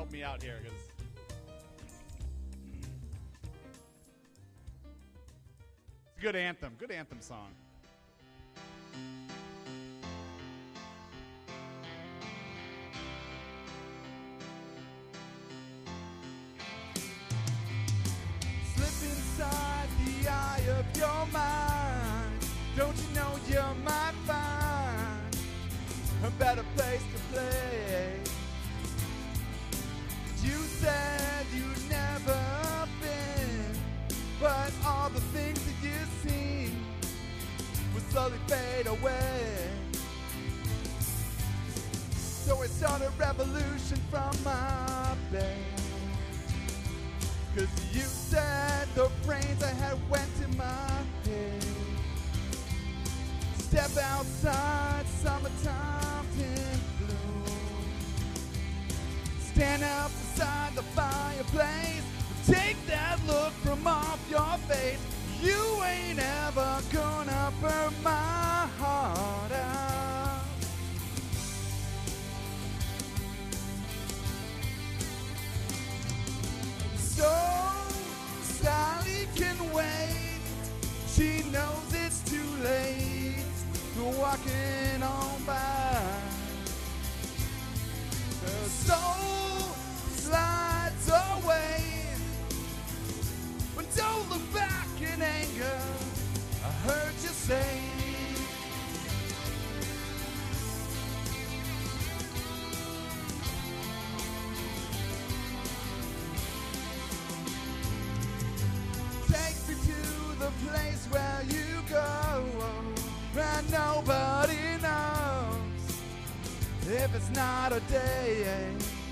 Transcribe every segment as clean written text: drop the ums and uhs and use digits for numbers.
help me out here, because it's a good anthem song. Slip inside the eye of your mind. Don't you know you might find a better place to play? You said you'd never been, but all the things that you've seen will slowly fade away. So I started a revolution from my bed, 'cause you said the brains I had went in my head. Step outside, summertime's in bloom. Stand up beside the fireplace, take that look from off your face. You ain't ever gonna burn my heart out. So Sally can wait, she knows it's too late. Walking on by, the soul slides away, but don't look back in anger. I heard you say, take me to the place where you go, and nobody knows if it's not a day.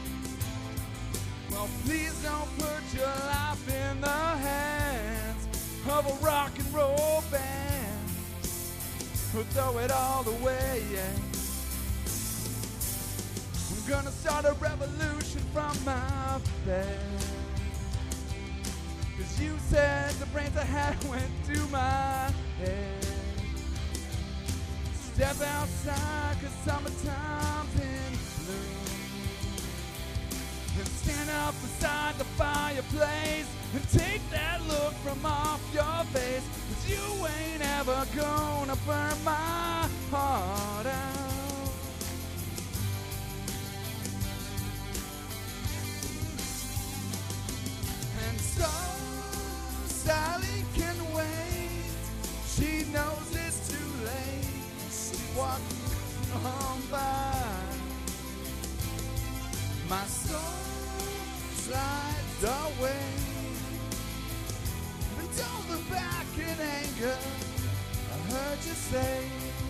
Well, please don't put your life in the hands of a rock and roll band who'll throw it all away. I'm gonna start a revolution from my bed, 'cause you said the brains I had went to my head. Step outside, 'cause summertime's in bloom. And stand up beside the fireplace and take that look from off your face. 'Cause you ain't ever gonna burn my heart out. And so Sally can wait, she knows it's too late. Walking on by, my soul slides away, and don't look back in anger. I heard you say,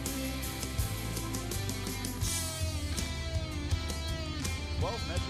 12 measures.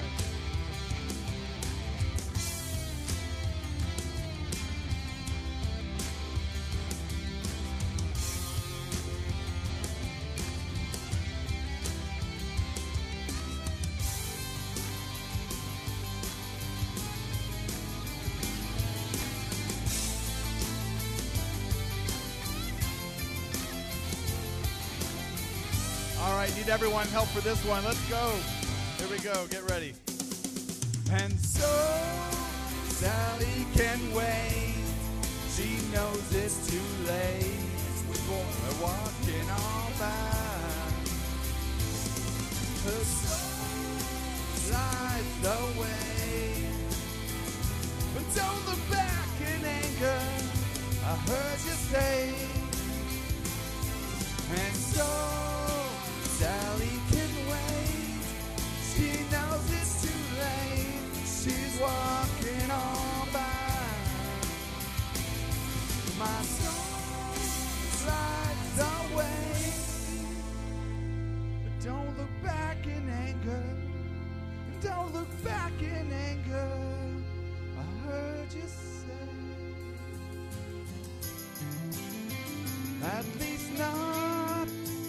All right, need everyone help for this one. Let's go. Here we go. Get ready. And so Sally can wait. She knows it's too late. We're walking on by. Her soul slides away, but don't look back in anger. I heard you say. And so Sally can wait, she knows it's too late, she's walking on by. My soul slides away, but don't look back in anger, don't look back in anger, I heard you say. At least not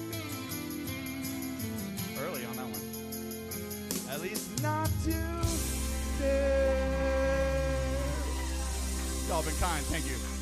early on that one. At least not today. Y'all been kind, thank you.